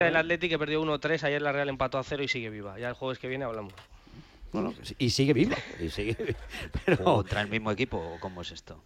El Atleti que perdió 1-3, ayer la Real empató a 0 y sigue viva. Ya el jueves que viene hablamos. Bueno, y sigue viva. Pero... ¿Jugó contra el mismo equipo o cómo es esto?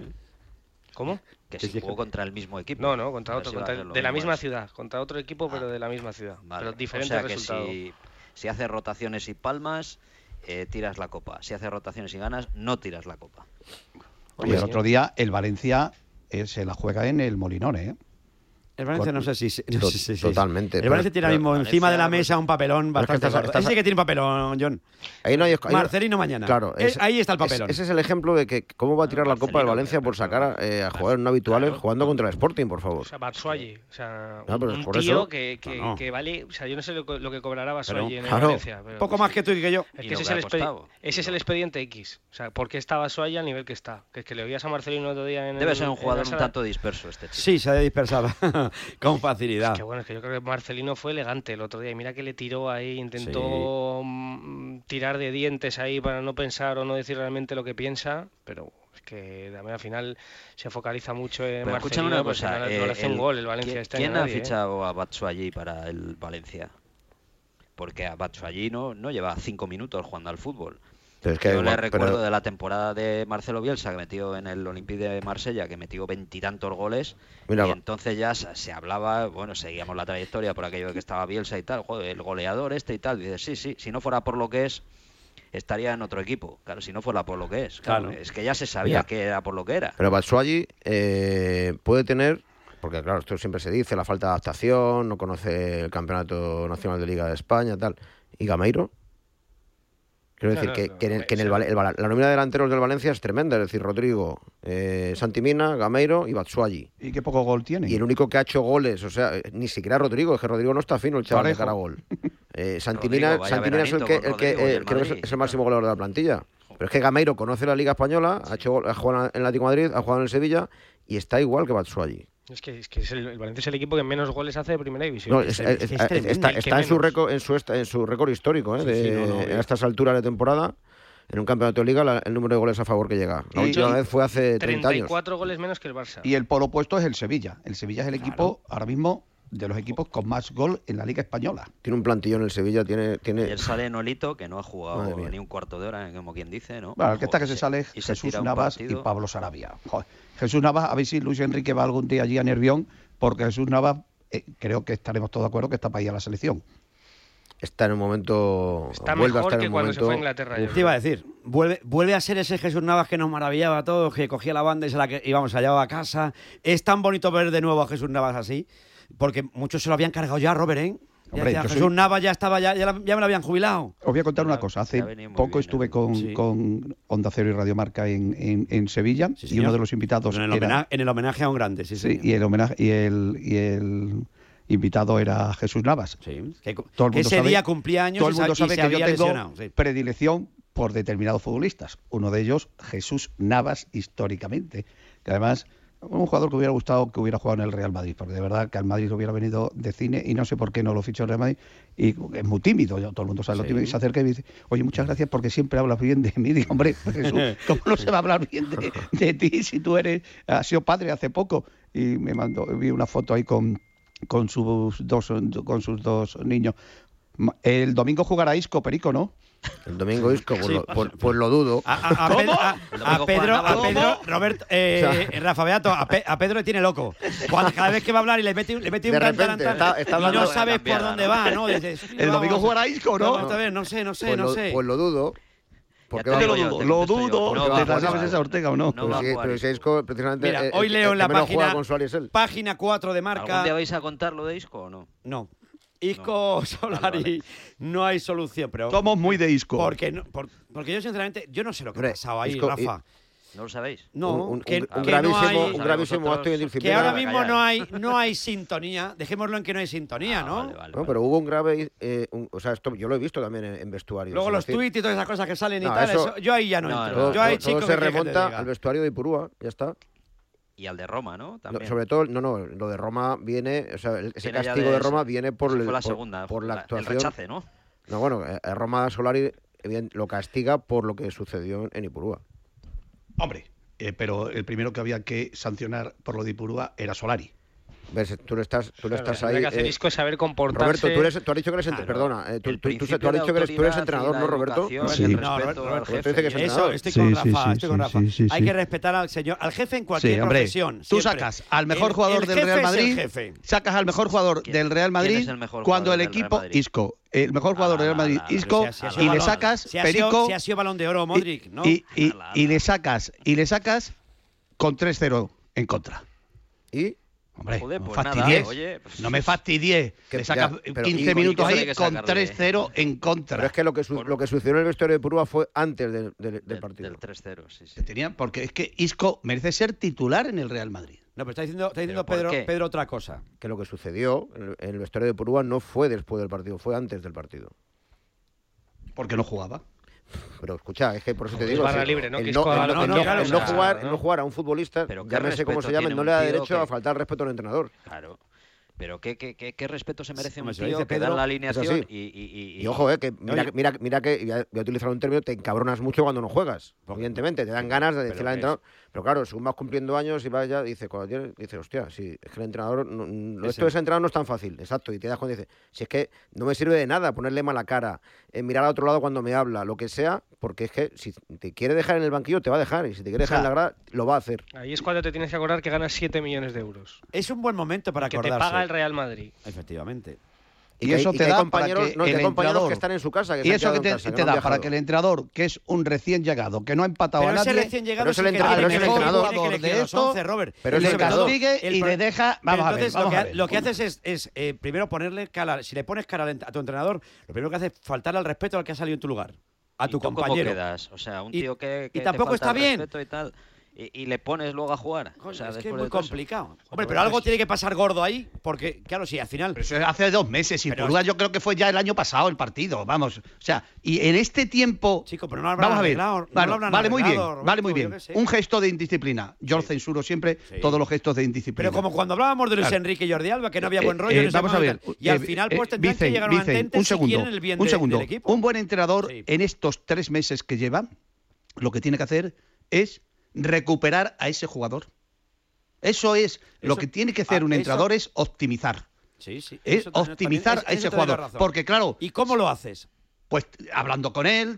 ¿Cómo? Que si jugó contra el mismo equipo. No, contra otro, de la misma ciudad. Contra otro equipo, pero de la misma ciudad. Vale. Pero diferentes resultados. Si haces rotaciones y palmas, tiras la copa. Si haces rotaciones y ganas, no tiras la copa. Oye, el otro día el Valencia se la juega en el Molinón, ¿eh? El Valencia no sé si... Totalmente. El Valencia tiene ahora mismo encima de la mesa un papelón bastante gordo. Ese sí que tiene papelón, John. Ahí no hay... Marcelino mañana. Claro. Ahí está el papelón. Ese es el ejemplo de que cómo va a tirar la Copa del Valencia por sacar a jugadores no habituales jugando contra el Sporting, por favor. O sea, Batshuayi. O sea, un tío que vale... O sea, yo no sé lo que cobrará Batshuayi en el Valencia. Pero, poco más que tú y que yo. Es que ese es el expediente X. O sea, ¿por qué está Batshuayi al nivel que está? Que es que le oías a Marcelino el otro día en Debe ser un jugador un tanto disperso este chico. Sí, se ha dispersado con facilidad. Es que bueno, es que yo creo que Marcelino fue elegante el otro día y mira que le tiró ahí, intentó tirar de dientes ahí para no pensar o no decir realmente lo que piensa, pero es que al final se focaliza mucho en pero Marcelino, una pues cosa, no le hace un gol el Valencia este año. ¿Quién ha fichado a Batshuayi para el Valencia? Porque a Batshuayi no lleva 5 minutos jugando al fútbol. Pero es que yo le recuerdo de la temporada de Marcelo Bielsa, que metió en el Olympique de Marsella, que metió 20 y tantos goles. Mira, y entonces ya se hablaba, bueno, seguíamos la trayectoria por aquello de que estaba Bielsa y tal, joder, el goleador este y tal. Dices, sí, si no fuera por lo que es, estaría en otro equipo. Claro, si no fuera por lo que es. Claro. Es que ya se sabía que era por lo que era. Pero Batshuayi puede tener... Porque claro, esto siempre se dice, la falta de adaptación, no conoce el Campeonato Nacional de Liga de España, tal. ¿Y Gameiro? Quiero decir la nómina de delanteros del Valencia es tremenda, es decir, Rodrigo, Santi Mina, Gameiro y Batshuayi. ¿Y qué poco gol tiene? Y el único que ha hecho goles, o sea, ni siquiera Rodrigo, es que Rodrigo no está fino el chaval de cara a gol. Santi Mina es el que creo que es el máximo goleador de la plantilla. Pero es que Gameiro conoce la Liga Española, ha jugado en el Atlético de Madrid, ha jugado en el Sevilla y está igual que Batshuayi. Es que el Valencia es el equipo que menos goles hace de Primera División. No, está en su récord histórico, en estas alturas de temporada. En un campeonato de liga, el número de goles a favor que llega. La última vez fue hace 30 años. 34 goles menos que el Barça. Y el polo opuesto es el Sevilla. El Sevilla es el equipo ahora mismo de los equipos con más gol en la Liga Española. Tiene un plantillón en el Sevilla, tiene... Y él sale Nolito, que no ha jugado ni un cuarto de hora, como quien dice, ¿no? Bueno, el que está que se sale es Jesús Navas y Pablo Sarabia. Joder. Jesús Navas, a ver si Luis Enrique va algún día allí a Nervión, porque Jesús Navas, creo que estaremos todos de acuerdo que está para ir a la selección. Está en un momento... Está mejor que cuando se fue a Inglaterra. Te iba a decir, vuelve a ser ese Jesús Navas que nos maravillaba a todos, que cogía la banda y íbamos allá a casa. Es tan bonito ver de nuevo a Jesús Navas así, porque muchos se lo habían cargado ya, Robert, ¿eh? Hombre, Jesús Navas ya estaba, ya me lo habían jubilado. Os voy a contar una cosa. Hace poco estuve con Onda Cero y Radio Marca en Sevilla, y uno de los invitados en el homenaje a un grande, sí. Y el invitado era Jesús Navas. Sí. Que ese día cumplía años. Todo el mundo sabe que yo tengo sí. predilección por determinados futbolistas. Uno de ellos, Jesús Navas, históricamente. Que además... un jugador que hubiera gustado que hubiera jugado en el Real Madrid, porque de verdad que al Madrid hubiera venido de cine y no sé por qué no lo fichó el Real Madrid, y es muy tímido, todo el mundo sabe lo tímido, y se acerca y me dice, oye, muchas gracias porque siempre hablas bien de mí. Digo, hombre, Jesús, ¿cómo no se va a hablar bien de ti si tú has sido padre hace poco? Y me vi una foto ahí con sus dos niños. El domingo jugará Isco, Perico, ¿no? El domingo Isco, pues lo dudo. A Pedro, Roberto, Rafa Beato, a Pedro le tiene loco. Cada vez que va a hablar y le mete un y no sabes por dónde va, ¿no? Dices, el domingo jugará Isco, ¿no? No sé. Pues lo dudo. Lo dudo. ¿Te la sabes esa, Ortega, o no? Pero si Isco, precisamente... Mira, hoy leo en la página 4 de Marca... ¿Algún día vais a contar lo de Isco o no? No. Isco, Solari, no hay solución. Pero somos muy de Isco. Porque yo, sinceramente, yo no sé lo que ha pasado ahí, Rafa. ¿No lo sabéis? No, un gravísimo acto de indisciplina. Que ahora mismo no hay sintonía. Dejémoslo en que no hay sintonía, ¿no? Vale. Pero hubo un grave... esto yo lo he visto también en vestuarios. Luego los tuits y todas esas cosas que salen y tal, eso, yo ahí ya no entro. Todo se remonta al vestuario de Ipurúa, ya está. Y al de Roma, ¿no? También. Sobre todo, lo de Roma viene, ese castigo de Roma viene por la actuación. El rechace, ¿no? No, bueno, Roma Solari lo castiga por lo que sucedió en Ipurúa. Hombre, pero el primero que había que sancionar por lo de Ipurúa era Solari. ¿Ves? Tú no estás ahí. Lo que hacer Isco es saber comportarse. Roberto, tú has dicho que eres perdona, tú has dicho que tú eres entrenador, ¿no, Roberto? Sí. No, Roberto dice que es entrenador. Estoy con Rafa. Hay que respetar al jefe en cualquier profesión. Tú sacas al mejor jugador del Real Madrid. Sacas al mejor jugador del Real Madrid cuando el equipo Isco. El mejor jugador del Real Madrid, Isco, y le sacas Perico. Si ha sido Balón de Oro, Modric, ¿no? Y le sacas con 3-0 en contra. ¿Y? Hombre, joder, no pues fastidies. Nada, oye, pues no me fastidies. Le sacas 15 minutos ahí con 3-0 en contra. Pero es que lo que sucedió en el vestuario de Purúa fue antes del partido. Del 3-0, sí. Porque es que Isco merece ser titular en el Real Madrid. No, pero está diciendo Pedro otra cosa. Que lo que sucedió en el vestuario de Purúa no fue después del partido, fue antes del partido. Porque no jugaba. Pero escucha, es que por eso te digo, barra libre, ¿no? el Que no claro, jugar a un futbolista, pero llámese como se llame, no le da derecho a faltar respeto al entrenador. Claro. Pero ¿qué respeto se merece un Como tío que da la alineación y ojo, que mira que voy a utilizar un término, te encabronas mucho cuando no juegas. Evidentemente, te dan ganas de decirle al entrenador. Pero claro, según vas cumpliendo años y vas ya, dice, hostia, sí, es que el entrenador, esto de ese entrenador no es tan fácil, exacto, y te das cuenta y dices, si es que no me sirve de nada ponerle mala cara, mirar a otro lado cuando me habla, lo que sea, porque es que si te quiere dejar en el banquillo, te va a dejar, y si te quiere dejar en la grada, lo va a hacer. Ahí es cuando te tienes que acordar que ganas 7 millones de euros. Es un buen momento para acordarse. Que te paga el Real Madrid. Efectivamente. Y eso te da compañeros que están en su casa. Y eso que te da para que el entrenador, que es un recién llegado, que no ha empatado a nadie, recién llegado es el entrenador de esto, pero le castigue y le deja. Vamos a ver. Lo que haces es primero ponerle cara. Si le pones cara a tu entrenador, lo primero que hace es faltar al respeto al que ha salido en tu lugar, a tu compañero. ¿Cómo quedas? O sea, un tío que tampoco está bien. Y tal. Y le pones luego a jugar. O sea, es que es muy complicado. Hombre, pero algo tiene que pasar gordo ahí, porque, claro, sí, al final. Pero eso hace 2 meses, y Purúa yo creo que fue ya el año pasado el partido, vamos. O sea, y en este tiempo. Chico, pero no vamos a ver. Vale, muy bien. Un gesto de indisciplina. Yo censuro siempre todos los gestos de indisciplina. Pero como cuando hablábamos de Luis Enrique y Jordi Alba, que no había buen rollo. Vamos a ver. Y al final, pues tendrán que llegar a un entente un segundo. Del equipo. Un buen entrenador en estos 3 meses que lleva, lo que tiene que hacer es recuperar a ese jugador. Eso lo que tiene que hacer un entrenador, es optimizar. Sí. Es optimizar a ese jugador. Porque claro. ¿Y cómo lo haces? Pues hablando con él,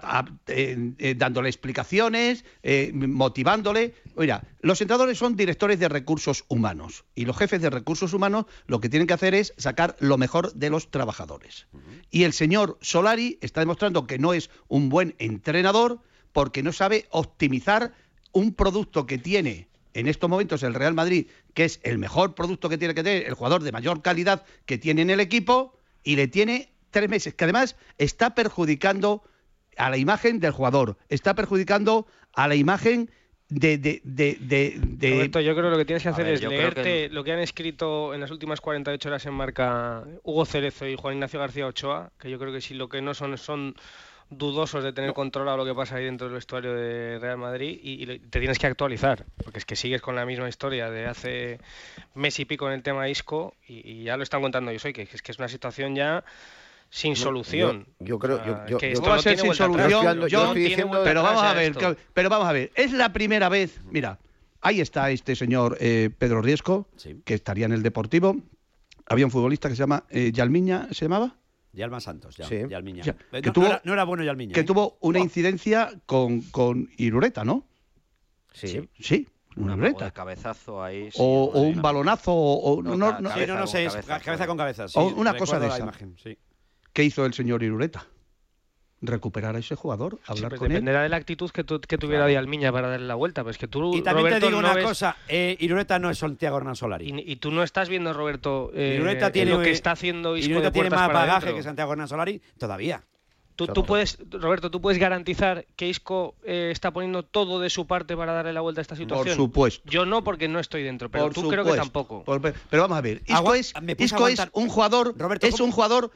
dándole explicaciones, motivándole. Mira, los entrenadores son directores de recursos humanos, y los jefes de recursos humanos lo que tienen que hacer es sacar lo mejor de los trabajadores. Y el señor Solari está demostrando que no es un buen entrenador porque no sabe optimizar un producto que tiene en estos momentos el Real Madrid, que es el mejor producto que tiene que tener, el jugador de mayor calidad que tiene en el equipo, y le tiene 3 meses, que además está perjudicando a la imagen del jugador, está perjudicando a la imagen de Roberto, yo creo que lo que tienes que hacer es leerte lo que han escrito en las últimas 48 horas en Marca Hugo Cerezo y Juan Ignacio García Ochoa, que yo creo que si lo que no son dudosos de tener controlado lo que pasa ahí dentro del vestuario de Real Madrid, y te tienes que actualizar, porque es que sigues con la misma historia de hace mes y pico en el tema Isco, y ya lo están contando ellos hoy, que es una situación ya sin solución. Yo creo que esto va a ser sin solución. Pero vamos a ver, es la primera vez. Mira, ahí está este señor Pedro Riesco, que estaría en el Deportivo. Había un futbolista que se llama Yalmiña, ¿se llamaba? Yalma Santos, Yalmiña. O sea, no era bueno Yalmiña. Que tuvo una incidencia con Irureta, ¿no? Sí. Una Irureta. De cabezazo ahí. Sí, o un balonazo. No sé, cabeza con cabeza. Sí, o una cosa de esa. Imagen, sí. ¿Qué hizo el señor Irureta? Recuperar a ese jugador, hablar con él. Dependerá de la actitud que tuviera Almiña para darle la vuelta. Pues que tú, y también Roberto, te digo una cosa, Irureta no es Santiago Hernán Solari. Y tú no estás viendo, Roberto, Irureta tiene, lo que está haciendo Isco. Irureta tiene más bagaje adentro que Santiago Hernán Solari todavía. Tú puedes, Roberto, tú puedes garantizar que Isco está poniendo todo de su parte para darle la vuelta a esta situación. Por supuesto. Yo no, porque no estoy dentro, pero tú creo que tampoco. Pero vamos a ver, Isco es un jugador, Roberto, es un jugador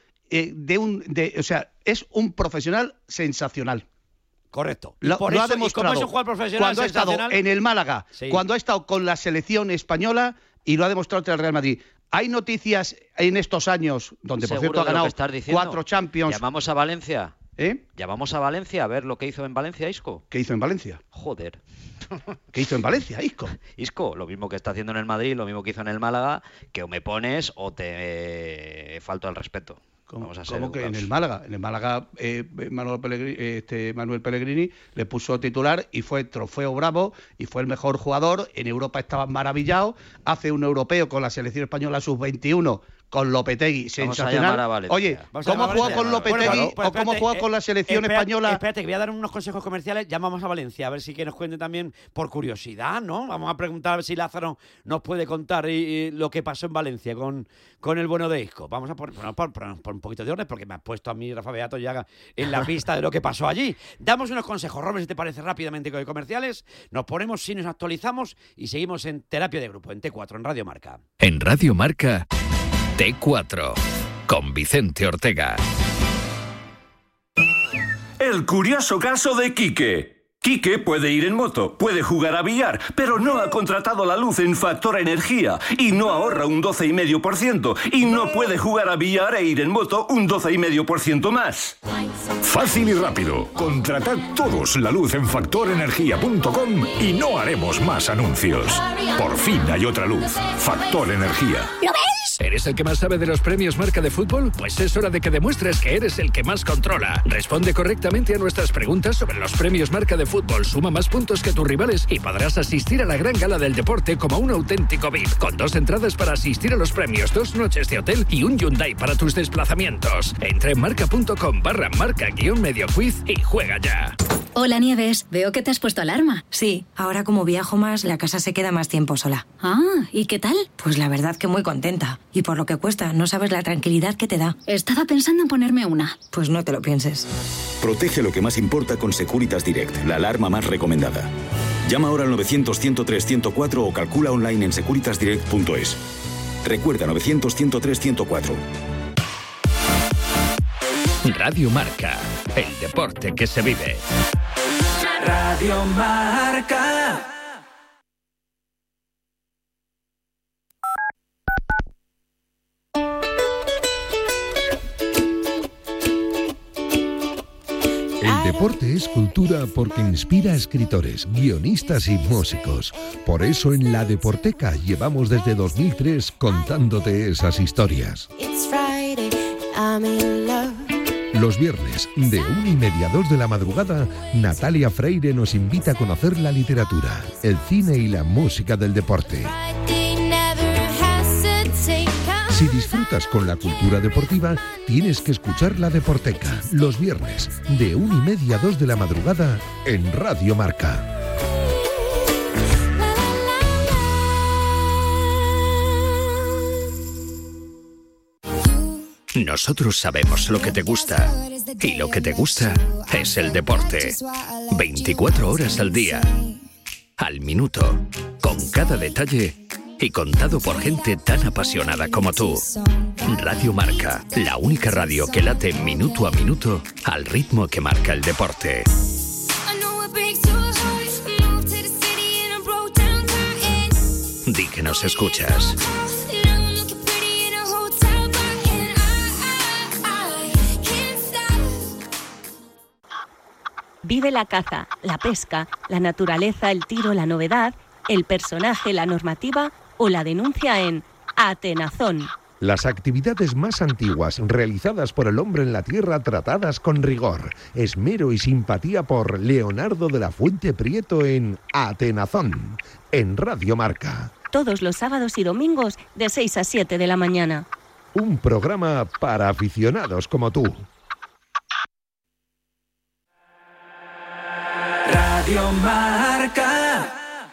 o sea, es un profesional sensacional. Correcto. Lo ha demostrado es un jugador profesional cuando ha estado en el Málaga, cuando ha estado con la selección española, y lo ha demostrado ante el Real Madrid. Hay noticias en estos años, donde por cierto ha ganado 4 Champions. Llamamos a Valencia. ¿Llamamos a Valencia a ver lo que hizo en Valencia Isco? ¿Qué hizo en Valencia? Joder. ¿Qué hizo en Valencia, Isco? Isco, lo mismo que está haciendo en el Madrid, lo mismo que hizo en el Málaga, que o me pones o te falto al respeto. ¿Cómo que en el Málaga? En el Málaga Manuel Pellegrini le puso titular y fue trofeo Bravo y fue el mejor jugador. En Europa estaban maravillados. Hace un europeo con la selección española sub-21 con Lopetegui, sensacional. Oye, ¿cómo ha jugado con Lopetegui o cómo ha jugado con la selección española? Espérate, que voy a dar unos consejos comerciales. Llamamos a Valencia, a ver si que nos cuenten también por curiosidad, ¿no? Vamos a preguntar a ver si Lázaro nos puede contar lo que pasó en Valencia con el bueno de Isco. Vamos a poner un poquito de orden, porque me has puesto a mí, Rafa Beato, ya en la pista de lo que pasó allí. Damos unos consejos, Robert, si te parece, rápidamente con comerciales. Nos ponemos, si nos actualizamos, y seguimos en Terapia de Grupo, en T4, en Radio Marca. En Radio Marca, T4, con Vicente Ortega. El curioso caso de Quique. Quique puede ir en moto, puede jugar a billar, pero no ha contratado la luz en Factor Energía y no ahorra un 12,5% y no puede jugar a billar e ir en moto un 12,5% más. Fácil y rápido. Contratad todos la luz en factorenergia.com y no haremos más anuncios. Por fin hay otra luz. Factor Energía. ¿Lo ves? ¿Eres el que más sabe de los premios Marca de fútbol? Pues es hora de que demuestres que eres el que más controla. Responde correctamente a nuestras preguntas sobre los premios Marca de fútbol. Suma más puntos que tus rivales y podrás asistir a la gran gala del deporte como un auténtico VIP. Con 2 entradas para asistir a los premios, 2 noches de hotel y un Hyundai para tus desplazamientos. Entra en marca.com/marca-medio quiz y juega ya. Hola Nieves, veo que te has puesto alarma. Sí, ahora como viajo más, la casa se queda más tiempo sola. Ah, ¿y qué tal? Pues la verdad que muy contenta. Y por lo que cuesta, no sabes la tranquilidad que te da. Estaba pensando en ponerme una. Pues no te lo pienses. Protege lo que más importa con Securitas Direct, la alarma más recomendada. Llama ahora al 900-103-104 o calcula online en securitasdirect.es. Recuerda, 900-103-104. Radio Marca, el deporte que se vive. Radio Marca. El deporte es cultura porque inspira a escritores, guionistas y músicos. Por eso en La Deporteca llevamos desde 2003 contándote esas historias. Los viernes, de 1:30 a 2 de la madrugada, Natalia Freire nos invita a conocer la literatura, el cine y la música del deporte. Si disfrutas con la cultura deportiva, tienes que escuchar La Deporteca, los viernes, de 1:30 a 2 de la madrugada, en Radio Marca. Nosotros sabemos lo que te gusta, y lo que te gusta es el deporte. 24 horas al día, al minuto, con cada detalle y contado por gente tan apasionada como tú. Radio Marca, la única radio que late minuto a minuto al ritmo que marca el deporte. Di que nos escuchas. Vive la caza, la pesca, la naturaleza, el tiro, la novedad, el personaje, la normativa o la denuncia en Atenazón. Las actividades más antiguas realizadas por el hombre en la Tierra tratadas con rigor, esmero y simpatía por Leonardo de la Fuente Prieto en Atenazón, en Radio Marca. Todos los sábados y domingos de 6 a 7 de la mañana. Un programa para aficionados como tú. Radio Marca.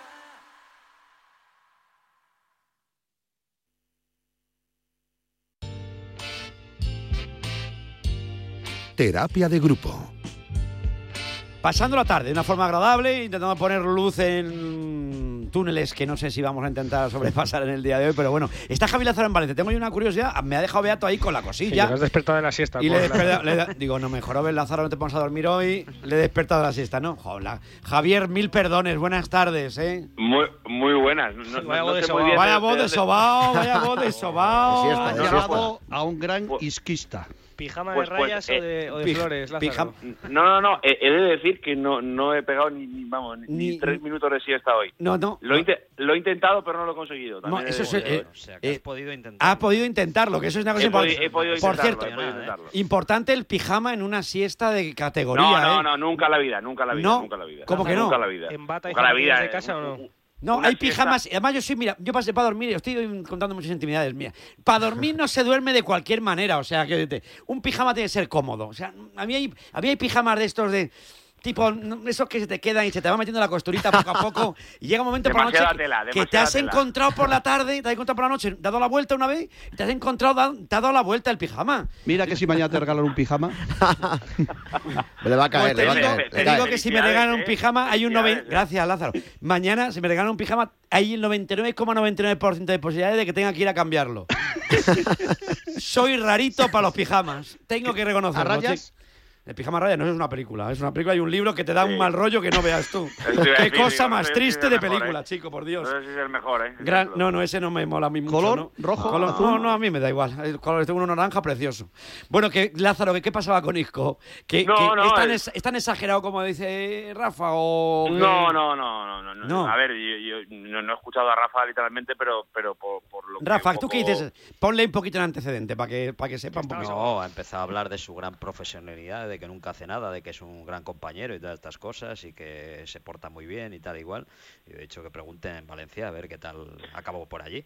Terapia de grupo. Pasando la tarde de una forma agradable, intentando poner luz en túneles que no sé si vamos a intentar sobrepasar en el día de hoy, pero bueno, está Javi Lázaro en Valencia. Tengo yo una curiosidad, me ha dejado Beato ahí con la cosilla. Sí, te has despertado de la siesta. Y digo, no, mejor ver Lázaro, no te pones a dormir hoy, le he despertado de la siesta, ¿no? Joder, Javier, mil perdones, buenas tardes, ¿eh? Muy buenas. Vaya voz de sobao. Has llegado a un gran isquista. ¿Pijama Pues, de rayas o de flores, Lázaro? No. He de decir que no he pegado ni 3 minutos de siesta hoy. No. Lo he intentado, pero no lo he conseguido. No, eso es... O sea, que has podido intentarlo. Ha podido intentarlo, que eso es una cosa importante. He podido Por intentarlo, cierto, importante el pijama en una siesta de categoría. No, nunca la vida. ¿Cómo que no? Nunca la vida. ¿En bata y Nunca la vida, de casa o no? No, hay pijamas. Además, yo pasé para dormir, estoy contando muchas intimidades mías. Para dormir no se duerme de cualquier manera. O sea, que un pijama tiene que ser cómodo. O sea, a mí hay pijamas de estos de... Tipo, esos que se te quedan y se te va metiendo la costurita poco a poco. Y llega un momento por la noche que te has encontrado por la tarde, te has encontrado por la noche, te has dado la vuelta una vez y te has encontrado, te has dado la vuelta el pijama. Mira que si mañana te regalan un pijama. Le va a caer, Te digo que si me regalan un pijama, hay un 90%. Gracias, Lázaro. Mañana, si me regalan un pijama, hay el 99,99% de posibilidades de que tenga que ir a cambiarlo. Soy rarito para los pijamas. Tengo que reconocerlo. ¿A rayas? El pijama raya no es una película, y un libro que te da un mal rollo que no veas tú. Qué cosa más triste de película, chico, por Dios. No sé si es el mejor, No, ese no me mola a mí mucho. ¿Color? ¿No? ¿Rojo? ¿Azul? No, a mí me da igual. El color tengo uno naranja precioso. Bueno, Lázaro, ¿qué pasaba con Isco? ¿Es tan exagerado como dice Rafa o...? No. A ver, yo no he escuchado a Rafa literalmente, pero por lo que... Rafa, ¿tú qué dices? Ponle un poquito en antecedente para que sepa un poquito. No, ha empezado a hablar de su gran profesionalidad, de que nunca hace nada, de que es un gran compañero y todas estas cosas y que se porta muy bien y tal igual. Y de hecho que pregunten en Valencia a ver qué tal acabó por allí.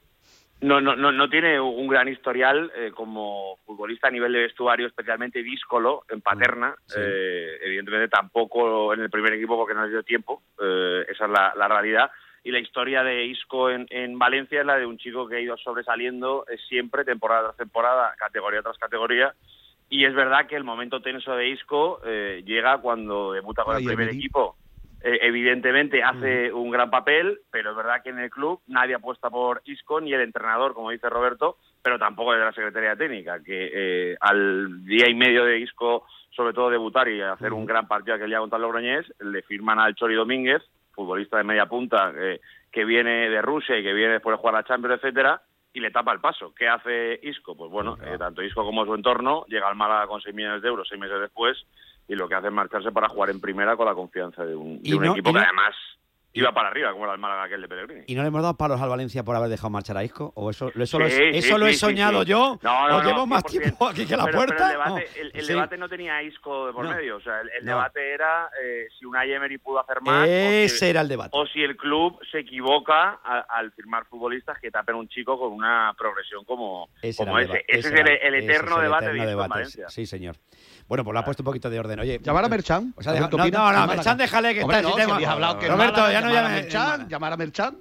No tiene un gran historial como futbolista a nivel de vestuario, especialmente díscolo en Paterna. Sí. Evidentemente tampoco en el primer equipo porque no le dio tiempo. Esa es la realidad. Y la historia de Isco en Valencia es la de un chico que ha ido sobresaliendo siempre, temporada tras temporada, categoría tras categoría. Y es verdad que el momento tenso de Isco llega cuando debuta con el primer equipo. Evidentemente hace un gran papel, pero es verdad que en el club nadie apuesta por Isco, ni el entrenador, como dice Roberto, pero tampoco desde la Secretaría Técnica, que al día y medio de Isco, sobre todo debutar y hacer un gran partido aquel día contra el Logroñés, le firman al Chori Domínguez, futbolista de media punta que viene de Rusia y que viene después de jugar a la Champions, etcétera, y le tapa el paso. ¿Qué hace Isco? Pues bueno, tanto Isco como su entorno llega al Málaga con 6 millones de euros 6 meses después, y lo que hace es marcharse para jugar en primera con la confianza de un equipo que además iba para arriba, como era el Málaga aquel de Pellegrini. ¿Y no le hemos dado palos al Valencia por haber dejado marchar a Isco? ¿O eso lo he soñado yo? ¿O llevo más tiempo aquí que la puerta? Pero el debate no tenía a Isco de por medio. O sea, el debate era si Unai Emery pudo hacer más. Ese era el debate. O si el club se equivoca al firmar futbolistas que tapen un chico con una progresión como ese. Ese es el eterno debate de Isco en Valencia. Sí, señor. Bueno, pues lo ha puesto un poquito de orden. Oye, ¿llamar a Merchan? No, Merchan, déjale que está en tema. Roberto, ya no llames. Llamar a Merchan.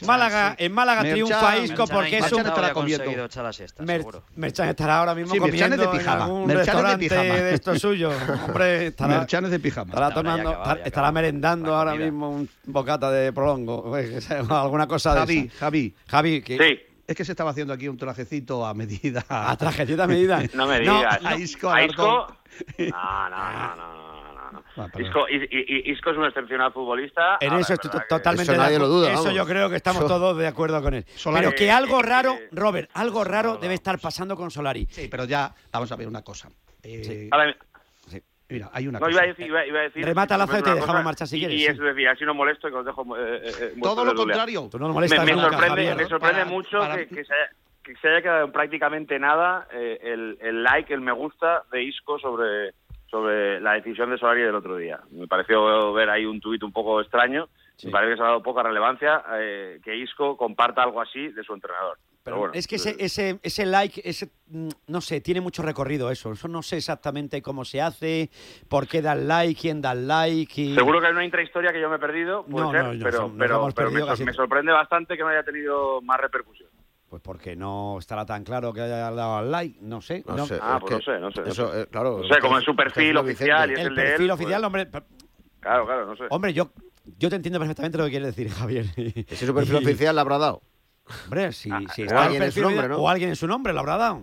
En Málaga triunfa Isco porque es un... Merchan estará ahora mismo comiendo en algún restaurante de estos suyos. Hombre, Merchan es de pijama. Estará merendando ahora mismo un bocata de prolongo. Alguna cosa de esa. Javi, sí. Es que se estaba haciendo aquí un trajecito a medida. ¿A trajecito a medida? No me digas. A Isco. No. Isco es un excepcional futbolista. En eso estoy totalmente de acuerdo. Eso yo creo que estamos todos de acuerdo con él. Pero que algo raro, Robert, algo raro debe estar pasando con Solari. Sí, pero ya vamos a ver una cosa. Mira, hay una cosa. Iba a decir. Remata Lázaro y te dejamos marchar si quieres. Y eso decía, así no molesto y que os dejo. Todo lo contrario. Tú no molestas nunca, Javier. Me sorprende mucho que se haya quedado en prácticamente nada el like, el me gusta de Isco sobre la decisión de Solari del otro día. Me pareció ver ahí un tuit un poco extraño. Sí. Me parece que se ha dado poca relevancia que Isco comparta algo así de su entrenador. Pero bueno, es que ese like, no sé, tiene mucho recorrido eso. Eso no sé exactamente cómo se hace, por qué da el like, quién da el like. Y... Seguro que hay una intrahistoria que yo me he perdido, pero me sorprende bastante que no haya tenido más repercusión. Pues porque no estará tan claro que haya dado al like, no sé. No sé. No sé. Eso, claro. No sé, como en su perfil oficial y es el de él. El perfil oficial, hombre... Claro, no sé. Hombre, yo te entiendo perfectamente lo que quieres decir, Javier. Ese su perfil oficial le habrá dado. Hombre, si está alguien en su nombre, ¿no? O alguien en su nombre lo habrá dado.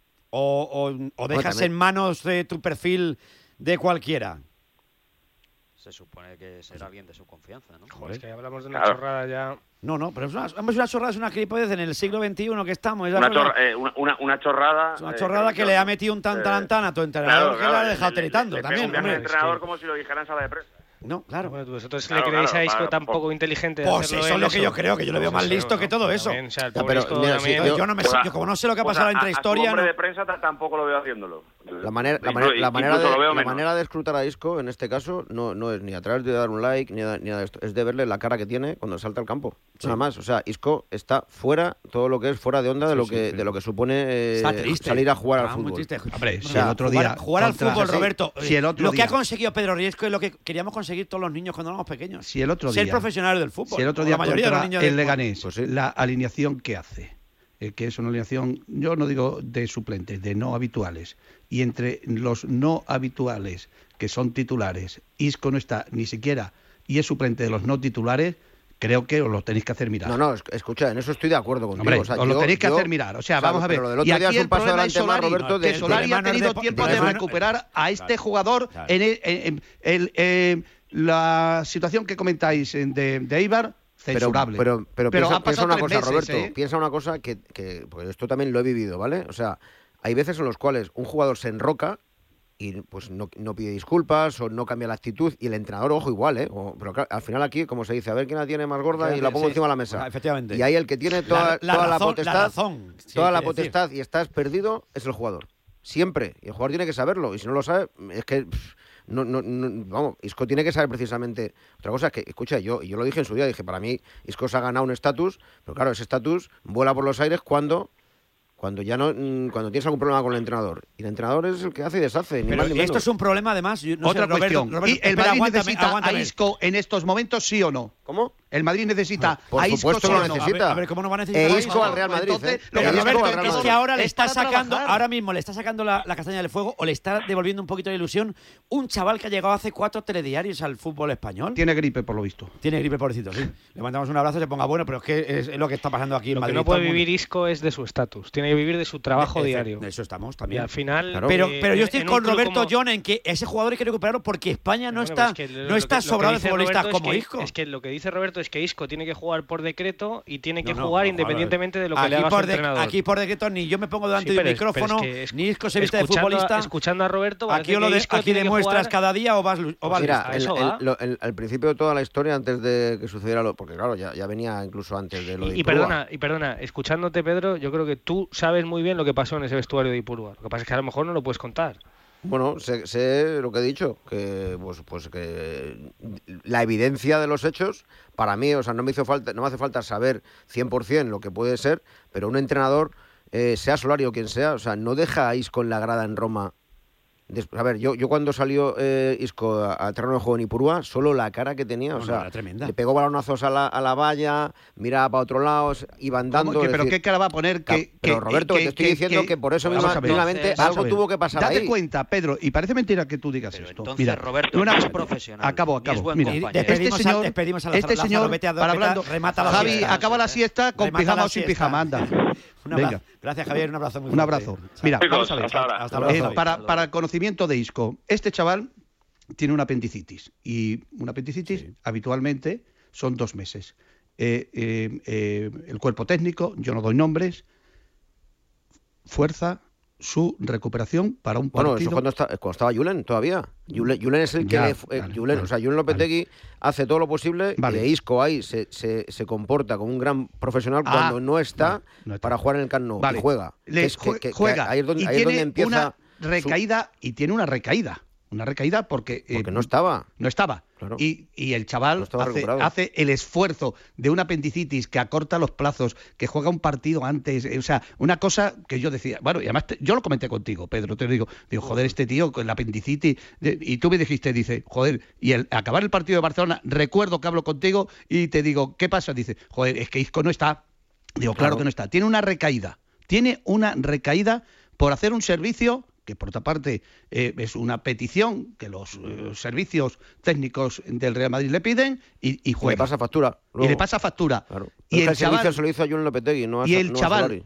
O dejas en manos de tu perfil de cualquiera. Se supone que será alguien de su confianza, ¿no? Joder, es que hablamos de una chorrada ya... No, pero es una chorrada, es una gilipollez en el siglo XXI que estamos. Es una chorrada... Es una chorrada que le ha metido un tantalantán a tu entrenador, que le ha dejado tiritando también. Le pega un entrenador como si lo dijera en sala de prensa. No, claro. Bueno, vosotros le creéis a Isco tan poco inteligente. Pues eso es lo que yo creo, que yo le veo más listo que todo eso. Yo no me sé, como no sé lo que ha pasado en la intrahistoria. Hombre de prensa tampoco lo veo haciéndolo. La manera de escrutar a Isco, en este caso, no es ni a través de dar un like, ni nada de esto. Es de verle la cara que tiene cuando salta al campo. Nada más. O sea, Isco está fuera, todo lo que es fuera de onda de lo que supone salir a jugar al fútbol. Hombre, si el otro día jugar al fútbol, Roberto. Lo que ha conseguido Pedro Riesco es lo que queríamos conseguir todos los niños cuando éramos pequeños. Si el otro día, ser profesionales del fútbol. Si el otro día la mayoría de los niños el Leganés, la alineación que hace, que es una alineación, yo no digo de suplentes, de no habituales, y entre los no habituales que son titulares, Isco no está ni siquiera y es suplente de los no titulares, creo que os lo tenéis que hacer mirar. No, escucha, en eso estoy de acuerdo contigo. Hombre, os lo tenéis que hacer mirar. O sea, vamos a ver. Pero del otro día es un paso adelante más, Roberto. Que Solari ha tenido tiempo de recuperar a este jugador en la situación que comentáis de Eibar, censurable. Pero piensa una cosa, Roberto. Piensa una cosa que porque esto también lo he vivido, ¿vale? O sea, hay veces en los cuales un jugador se enroca y pues no pide disculpas o no cambia la actitud y el entrenador, ojo, igual, pero claro, al final aquí, como se dice, a ver quién la tiene más gorda y la pongo encima de la mesa. Efectivamente. Y ahí el que tiene toda la potestad y estás perdido es el jugador. Siempre. Y el jugador tiene que saberlo. Y si no lo sabe, es que... vamos, Isco tiene que saber precisamente otra cosa, es que, escucha, yo lo dije en su día, dije, para mí Isco se ha ganado un estatus, pero claro, ese estatus vuela por los aires cuando ya no, cuando tienes algún problema con el entrenador. Y el entrenador es el que hace y deshace, ni pero más ni menos. Esto es un problema, además. Otra cuestión. ¿Y el Madrid necesita a Isco en estos momentos, sí o no? ¿Cómo? El Madrid necesita por a Isco. Por supuesto lo necesita. A ver, ¿cómo no va a necesitar a Isco al Real Madrid? Pero Roberto, es que ahora le está sacando, ahora mismo le está sacando la castaña del fuego o le está devolviendo un poquito de ilusión un chaval que ha llegado hace 4 telediarios al fútbol español. Tiene gripe, por lo visto. Tiene gripe, pobrecito, sí. Le mandamos un abrazo, se ponga bueno, pero es que es lo que está pasando aquí en Madrid. Lo que no puede vivir Isco es de su estatus. Tiene que vivir de su trabajo diario. De eso estamos también. Y al final... Claro. Pero yo estoy con Roberto John en que ese jugador hay que recuperarlo porque España no está sobrado de futbolistas como Isco. Es que lo que dice Roberto es que Isco tiene que jugar por decreto y tiene que jugar independientemente de lo que le haga su entrenador. Aquí por decreto ni yo me pongo delante de un micrófono, ni Isco se viste de futbolista. Escuchando a Roberto, aquí demuestras cada día o vas mira, al principio de toda la historia, antes de que sucediera porque claro, ya venía incluso antes de lo de Ipurúa. Y perdona, escuchándote, Pedro, yo creo que tú sabes muy bien lo que pasó en ese vestuario de Ipurúa. Lo que pasa es que a lo mejor no lo puedes contar. Bueno, sé lo que he dicho, que pues que la evidencia de los hechos, para mí, o sea, no me hace falta saber 100% lo que puede ser, pero un entrenador, sea Solari o quien sea, o sea, no deja a Isco en la grada en Roma. A ver, yo cuando salió Isco al terreno de juego en Ipurúa, solo la cara que tenía, o sea, le pegó balonazos a la valla, miraba para otro lado, iba andando. ¿Pero qué cara va a poner? Pero Roberto, te estoy diciendo que por eso mismamente algo tuvo que pasar ahí. Date cuenta, Pedro, y parece mentira que tú digas esto. Entonces, mira, Roberto es profesional. Acabo. Mira, despedimos a este señor, para hablando, Javi, acaba la siesta con pijama o sin pijama, anda. Venga. Gracias, Javier, un abrazo muy fuerte. Un abrazo. Mira, vamos a ver. Para el conocimiento de Isco, este chaval tiene una apendicitis y una apendicitis habitualmente son 2 meses. El cuerpo técnico, yo no doy nombres, fuerza su recuperación para un partido. Bueno, eso cuando estaba Julen todavía. Julen es el que Julen Lopetegui hace todo lo posible y Isco ahí se comporta como un gran profesional cuando no está para jugar en el Camp Nou y juega. Juega ahí es donde empieza una recaída y tiene una recaída. Una recaída porque no estaba. No estaba. Claro. Y el chaval hace el esfuerzo de una apendicitis que acorta los plazos, que juega un partido antes. O sea, una cosa que yo decía. Bueno, y además yo lo comenté contigo, Pedro. Te lo digo, joder, este tío con la apendicitis. Y tú me dijiste, dice, joder, y al acabar el partido de Barcelona, recuerdo que hablo contigo y te digo, ¿qué pasa? Dice, joder, es que Isco no está. Digo, claro que no está. Tiene una recaída por hacer un servicio que por otra parte es una petición que los servicios técnicos del Real Madrid le piden y juega. Y le pasa factura. Luego. Y le pasa factura. Claro. Y el chaval se lo hizo a Julen Lopetegui, el chaval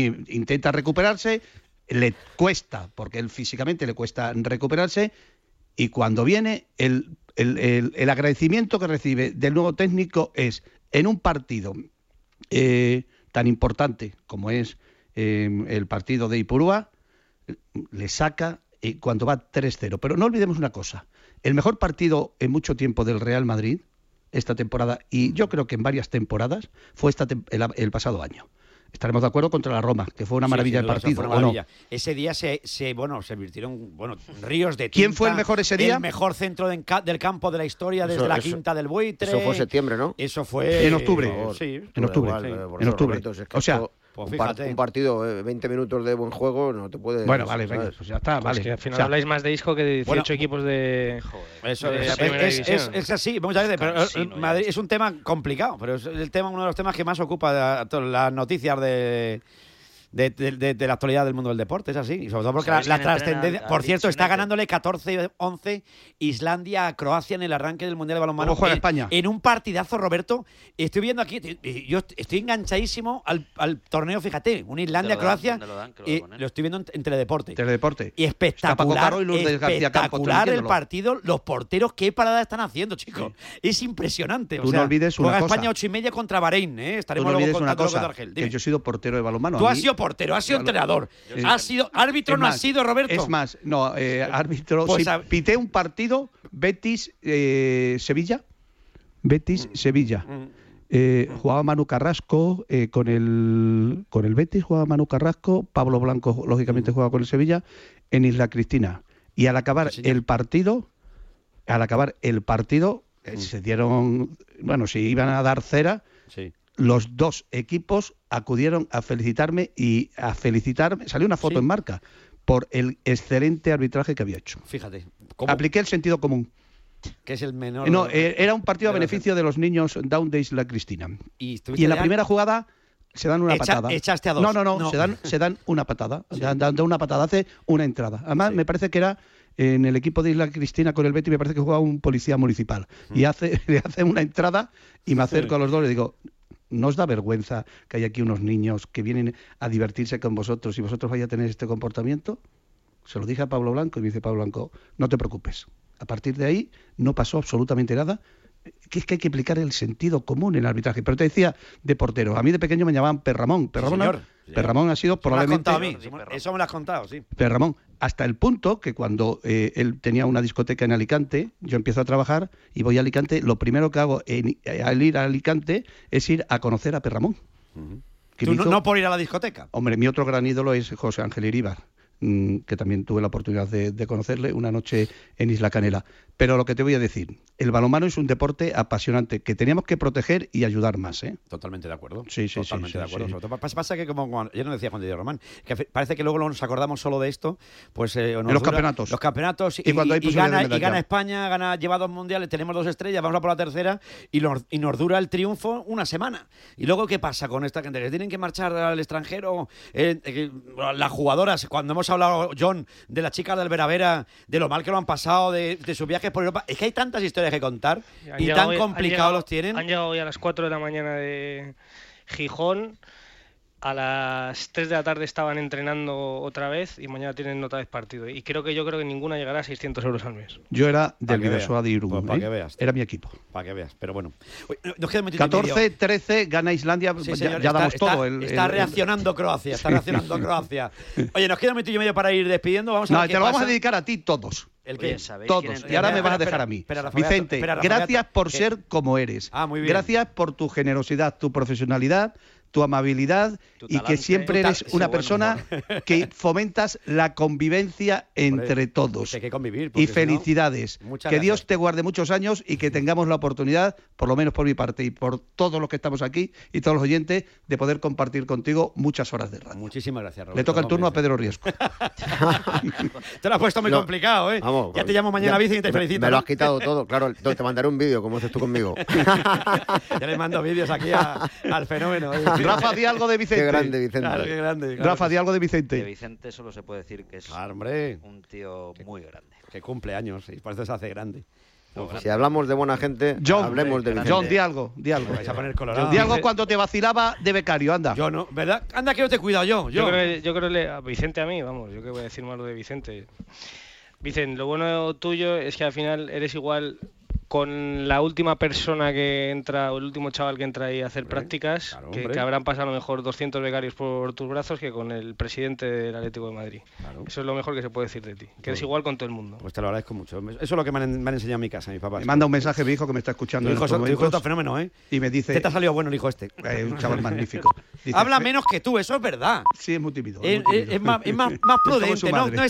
intenta recuperarse, le cuesta, porque él físicamente le cuesta recuperarse, Y cuando viene, el agradecimiento que recibe del nuevo técnico es, en un partido tan importante como es el partido de Ipurúa, le saca cuando va 3-0. Pero no olvidemos una cosa, el mejor partido en mucho tiempo del Real Madrid esta temporada, y yo creo que en varias temporadas, fue el pasado año. Estaremos de acuerdo contra la Roma, que fue una maravilla de partido. Una maravilla. ¿O no? Ese día se virtieron ríos de tinta. ¿Quién fue el mejor ese día? El mejor centro del campo de la historia desde la Quinta del Buitre. Eso fue septiembre, ¿no? Eso fue... En octubre. Sí. En octubre. En octubre. O sea... Un partido, 20 minutos de buen juego, no te puedes... Bueno, vale, venga, pues ya está, vale. Es que al final habláis más de Isco que de 18 equipos de... Eso es así, vamos a ver, pero Madrid es un tema complicado, pero es uno de los temas que más ocupa las noticias de la actualidad del mundo del deporte, es así. Y sobre todo porque la trascendencia... Por cierto, está ganándole 14-11 Islandia a Croacia en el arranque del Mundial de Balonmano. ¿Cómo juega España? En un partidazo, Roberto. Estoy viendo aquí, yo estoy enganchadísimo al torneo, fíjate, un Islandia-Croacia. Lo estoy viendo en Teledeporte. Teledeporte. Y espectacular el partido. Los porteros, qué parada están haciendo, chicos. Sí. Es impresionante. Tú no olvides una cosa. Juega España 8:30 contra Bahrein. Estaremos luego con una cosa, que yo he sido portero de balonmano. Tú has sido portero, has sido entrenador, has sido árbitro, no has sido, Roberto. Es más, no, árbitro, pues sí, pité un partido Betis-Sevilla. Betis-Sevilla. Jugaba Manu Carrasco con el Betis, jugaba Manu Carrasco, Pablo Blanco lógicamente jugaba con el Sevilla en Isla Cristina. Y al acabar el partido, se dieron, se iban a dar cera. Sí. Los dos equipos acudieron a felicitarme salió una foto en Marca, por el excelente arbitraje que había hecho. Fíjate. Apliqué el sentido común. Que es el menor... No, era un partido a beneficio de los niños Down de Isla Cristina. Y en la primera jugada se dan una patada. Echaste a dos. No. Se dan una patada. Sí. Dan una patada, hace una entrada. Además, me parece que era... En el equipo de Isla Cristina con el Betis me parece que jugaba un policía municipal. Y le hace una entrada y me acerco a los dos y le digo... ¿No os da vergüenza que hay aquí unos niños que vienen a divertirse con vosotros y vosotros vais a tener este comportamiento? Se lo dije a Pablo Blanco y me dice Pablo Blanco, no te preocupes. A partir de ahí no pasó absolutamente nada. Que es que hay que aplicar el sentido común en el arbitraje. Pero te decía de portero. A mí de pequeño me llamaban Perramón. Perramón ha sido probablemente... Eso me lo has contado, sí. Perramón. Hasta el punto que cuando él tenía una discoteca en Alicante, yo empiezo a trabajar y voy a Alicante, lo primero que hago al ir a Alicante es ir a conocer a Perramón. ¿Tú no por ir a la discoteca? Hombre, mi otro gran ídolo es José Ángel Iríbar, que también tuve la oportunidad de conocerle una noche en Isla Canela. Pero lo que te voy a decir, el balonmano es un deporte apasionante que teníamos que proteger y ayudar más, ¿eh? Totalmente de acuerdo. Sí. Totalmente de acuerdo. Sí. Pasa que como ya nos decía Juan Diego Román, que parece que luego nos acordamos solo de esto, pues en los campeonatos. Los campeonatos y gana España, lleva 2 mundiales, tenemos 2 estrellas, vamos a por la tercera y nos dura el triunfo una semana. Y luego ¿qué pasa con esta gente? ¿Que tienen que marchar al extranjero? Las jugadoras, cuando hemos hablado, John, de las chicas del Veravera, de lo mal que lo han pasado, de sus viajes por Europa, es que hay tantas historias que contar y tan complicados los tienen. Han llegado hoy a las 4 de la mañana de Gijón, a las 3 de la tarde estaban entrenando otra vez y mañana tienen nota de partido. Y yo creo que ninguna llegará a 600 euros al mes. Yo era del Bidasoa de Irún, para que veas. Era mi equipo. Para que veas, pero bueno. Nos queda 14-13, gana Islandia, sí, señor, ya damos todo. Está reaccionando Croacia, Oye, nos queda un minuto y medio para ir despidiendo. Vamos a ver te lo vamos a dedicar a ti todos. ¿El qué? Todos. Y ahora me vas a dejar a mí. Vicente, gracias por ser como eres. Muy bien. Gracias por tu generosidad, tu profesionalidad, tu amabilidad y que siempre eres una persona que fomentas la convivencia entre todos. Hay que convivir. Y felicidades. Que Dios te guarde muchos años y que tengamos la oportunidad, por lo menos por mi parte y por todos los que estamos aquí y todos los oyentes, de poder compartir contigo muchas horas de radio. Muchísimas gracias, Roberto. Le toca el turno a Pedro Riesco. Te lo has puesto muy complicado, ¿eh? Vamos, ya te llamo mañana, Vicente, y te felicito. Me lo has quitado todo, claro. Te mandaré un vídeo, como haces tú conmigo. Ya le mando vídeos aquí al fenómeno. Rafa, di algo de Vicente. Qué grande, Vicente. Claro, qué grande. Rafa, di algo de Vicente. De Vicente solo se puede decir que es un tío muy grande. Que cumple años y por eso se hace grande. Si hablamos de buena gente, hablemos de Vicente. John, di algo. Vais a poner colorado. Di algo cuando te vacilaba de becario, anda. Yo no, ¿verdad? Anda que no te he cuidado yo. Yo creo que a Vicente a mí, vamos, yo que voy a decir malo de Vicente. Vicen, lo bueno tuyo es que al final eres igual con la última persona que entra, o el último chaval que entra ahí a hacer prácticas, claro, que habrán pasado a lo mejor 200 becarios por tus brazos, que con el presidente del Atlético de Madrid. Claro. Eso es lo mejor que se puede decir de ti, que eres igual con todo el mundo. Pues te lo agradezco mucho. Eso es lo que me han enseñado en mi casa, mi papá. Me manda un mensaje mi hijo que me está escuchando. Tu hijo está fenómeno, ¿eh? Y me dice... ¿Qué te ha salido bueno el hijo este? Un chaval magnífico. Dice, habla menos que tú, eso es verdad. Sí, es muy tímido. Es más prudente, no